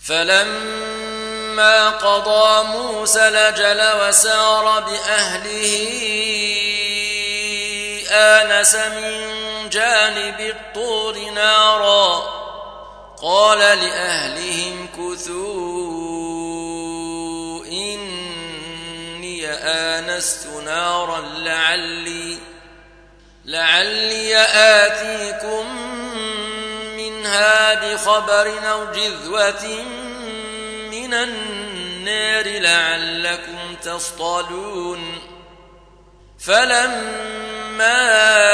فلما قضى موسى الأجل وسار بأهله آنس من جانب الطور نارا قال لأهلهم كثوا إني آنست نارا لعلي آتيكم منها بخبر أو جذوة من النار لعلكم تصطلون فلما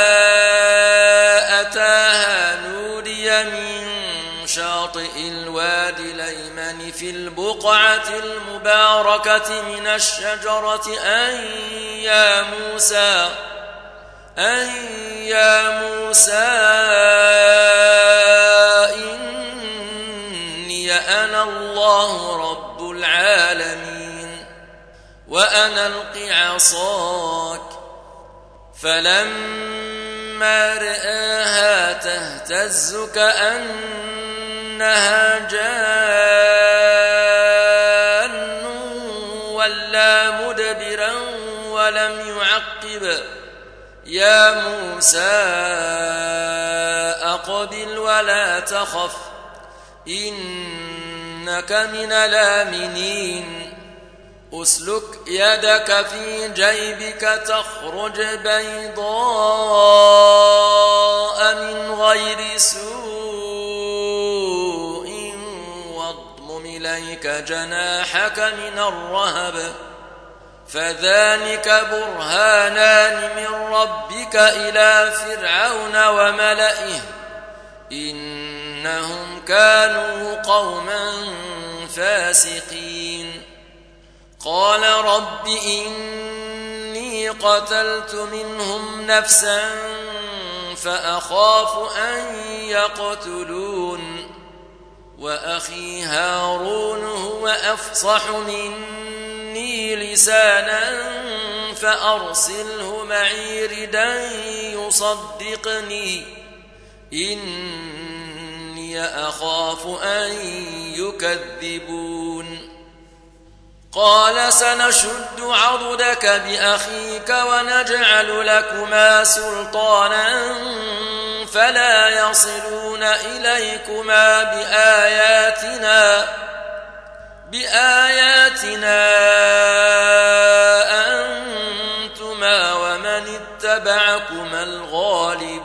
أتاها نودي من شاطئ الوادي الأيمن في البقعة المباركة من الشجرة أن يا موسى إني أنا الله رب العالمين وأن ألق عصاك فلما رآها تهتز كأنها جان ولا مدبرا ولم يعقب يا موسى أقبل ولا تخف إنك من الآمنين أسلك يدك في جيبك تخرج بيضاء من غير سوء واضمم إليك جناحك من الرهب فذلك برهانان من ربك إلى فرعون وملئه إنهم كانوا قوما فاسقين قال رب إني قتلت منهم نفسا فأخاف أن يقتلون وأخي هارون هو أفصح مني لسانا فأرسله معي ردا يصدقني إني أخاف أن يكذبون قال سنشد عضدك بأخيك ونجعل لكما سلطانا فلا يصلون إليكما بآياتنا أنتما ومن اتبعكما الغالبون